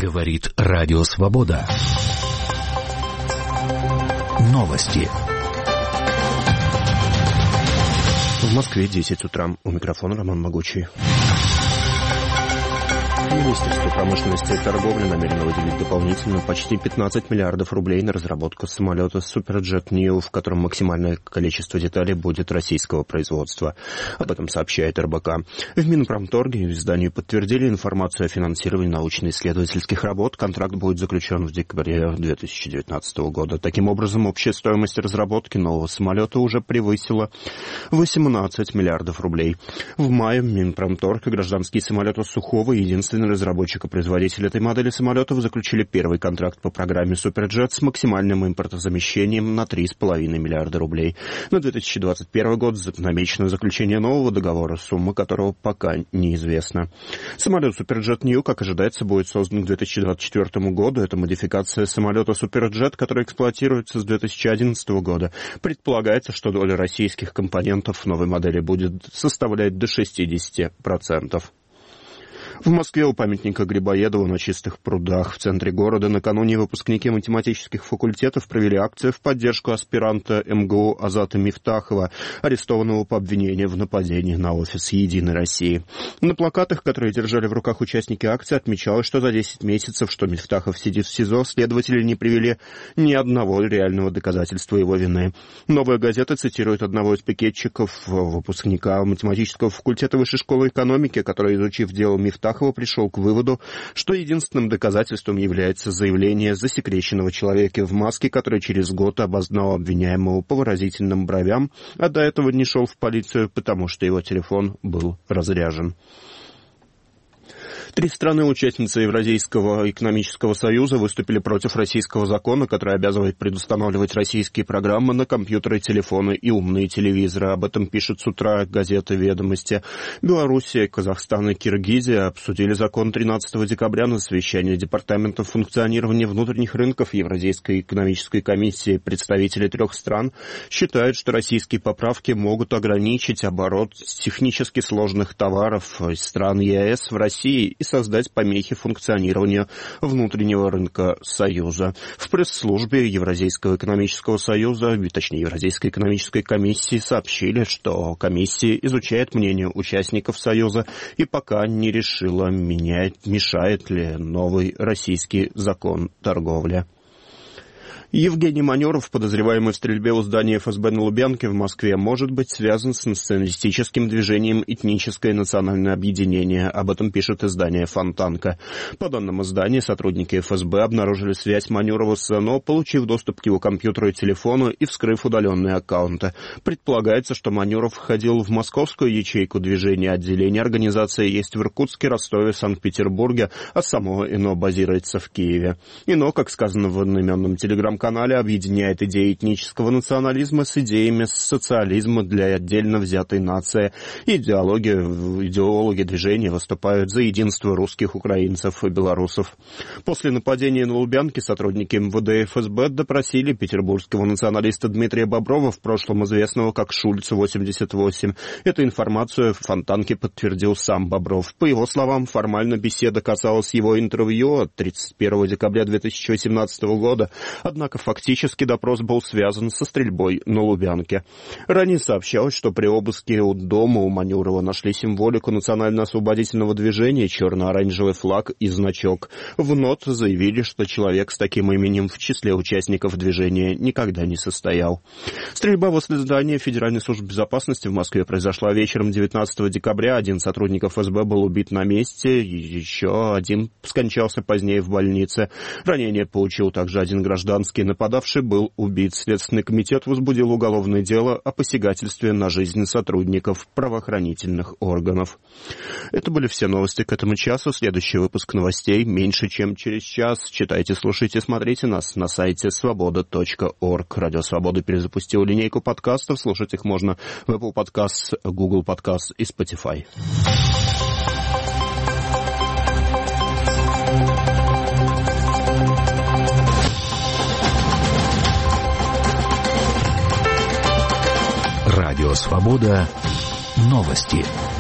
Говорит Радио Свобода. Новости. В Москве 10 утра. У микрофона Роман Могучий. Министерство промышленности и торговли намерено выделить дополнительно почти 15 миллиардов рублей на разработку самолета Суперджет Нью, в котором максимальное количество деталей будет российского производства. Об этом сообщает РБК. В Минпромторге изданию подтвердили информацию о финансировании научно-исследовательских работ. Контракт будет заключен в декабре 2019 года. Таким образом, общая стоимость разработки нового самолета уже превысила 18 миллиардов рублей. В мае Минпромторг и гражданские самолеты Сухого, единственный разработчик и производитель этой модели самолетов, заключили первый контракт по программе Суперджет с максимальным импортозамещением на 3,5 миллиарда рублей. На 2021 год намечено заключение нового договора, сумма которого пока неизвестна. Самолет Суперджет Нью, как ожидается, будет создан к 2024 году. Это модификация самолета Суперджет, который эксплуатируется с 2011 года. Предполагается, что доля российских компонентов в новой модели будет составлять до 60%. В Москве у памятника Грибоедову на Чистых прудах в центре города накануне выпускники математических факультетов провели акцию в поддержку аспиранта МГУ Азата Мифтахова, арестованного по обвинению в нападении на офис «Единой России». На плакатах, которые держали в руках участники акции, отмечалось, что за 10 месяцев, что Мифтахов сидит в СИЗО, следователи не привели ни одного реального доказательства его вины. «Новая газета» цитирует одного из пикетчиков, выпускника математического факультета Высшей школы экономики, который, изучив дело Мифтахова, пришел к выводу, что единственным доказательством является заявление засекреченного человека в маске, который через год обознал обвиняемого по выразительным бровям, а до этого не шел в полицию, потому что его телефон был разряжен. 3 страны-участницы Евразийского экономического союза выступили против российского закона, который обязывает предустанавливать российские программы на компьютеры, телефоны и умные телевизоры. Об этом пишет с утра газета «Ведомости». Белоруссия, Казахстан и Киргизия обсудили закон 13 декабря на совещании департаментов функционирования внутренних рынков Евразийской экономической комиссии. Представители 3 стран считают, что российские поправки могут ограничить оборот технически сложных товаров из стран ЕС в России и создать помехи функционированию внутреннего рынка Союза. В пресс-службе Евразийского экономического союза, точнее Евразийской экономической комиссии, сообщили, что комиссия изучает мнение участников Союза и пока не решила, мешает ли новый российский закон торговли. Евгений Манеров, подозреваемый в стрельбе у здания ФСБ на Лубянке в Москве, может быть связан с националистическим движением «Этническое национальное объединение». Об этом пишет издание «Фонтанка». По данным издания, сотрудники ФСБ обнаружили связь Манерова с НО, получив доступ к его компьютеру и телефону и вскрыв удаленные аккаунты. Предполагается, что Манеров входил в московскую ячейку движения. Отделение организации есть в Иркутске, Ростове, Санкт-Петербурге, а само ИНО базируется в Киеве. ИНО, как сказано в одноименном телеграм-канале, объединяет идеи этнического национализма с идеями социализма для отдельно взятой нации. Идеологи движения выступают за единство русских, украинцев и белорусов. После нападения на Лубянке сотрудники МВД и ФСБ допросили петербургского националиста Дмитрия Боброва, в прошлом известного как Шульц-88. Эту информацию в Фонтанке подтвердил сам Бобров. По его словам, формально беседа касалась его интервью от 31 декабря 2018 года, однако фактически допрос был связан со стрельбой на Лубянке. Ранее сообщалось, что при обыске у дома у Манюрова нашли символику национально-освободительного движения, черно-оранжевый флаг и значок. В НОТ заявили, что человек с таким именем в числе участников движения никогда не состоял. Стрельба возле здания Федеральной службы безопасности в Москве произошла вечером 19 декабря. Один сотрудник ФСБ был убит на месте, и еще один скончался позднее в больнице. Ранение получил также один гражданский. Нападавший был убит. Следственный комитет возбудил уголовное дело о посягательстве на жизнь сотрудников правоохранительных органов. Это были все новости к этому часу. Следующий выпуск новостей меньше, чем через час. Читайте, слушайте, смотрите нас на сайте свобода.орг. Радио Свобода перезапустил линейку подкастов. Слушать их можно в Apple Podcasts, Google Podcasts и Spotify. Радио Свобода. Новости.